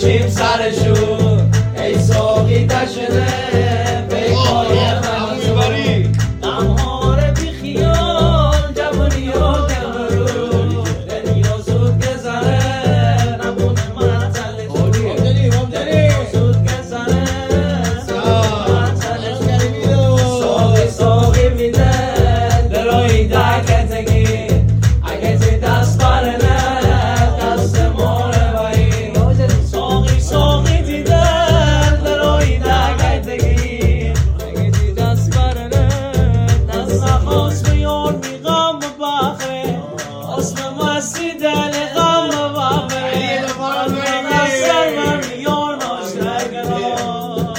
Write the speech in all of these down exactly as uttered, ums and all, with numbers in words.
بکشیم سرشون ای ساقی تشنه بیکاری خنزون غمهار بی خیال جوانی و کمرون دنیا زود گذره نمونه منزل دنیا زود گذره ساقی ساقی میده دلوی دکتگی اگه تی دست برنه دست ماره بایی ساقی ساقی دیده دلوی دکتگی اگه تی دست برنه دست نخواست بیان میغم بخره اسم مستی دل غم بخره دستر من میان آشتگران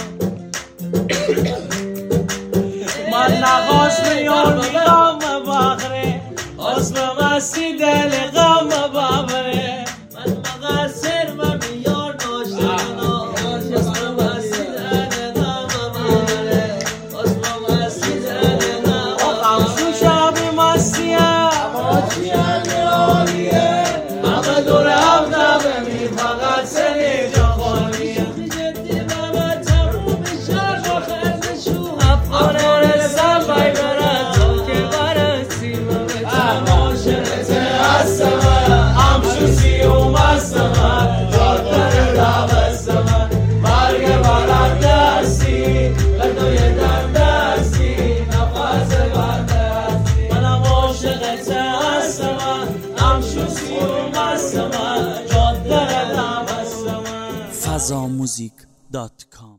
من نخواست بیان میغم بخره اسم مستی دل غم بخره من مقصر من میان آشتگران اسم مستی دل غم بخره اسم مستی دل غم بخره شبی مسیه اما چی عالیه همه دور هم نبمی فقط سنی جا خالیه جدی بابا تموم شهر با خردشون افغان رسم بای برد تو که برسی بابا عاشقته هستم همشوسی و مستم جاد داره دبست من مرگ برد دستی لدوی دم دستی نفس بند دستی منم عاشقته هستم همشوسی و مستم جاد داره دبست من فضا موزیک دات کام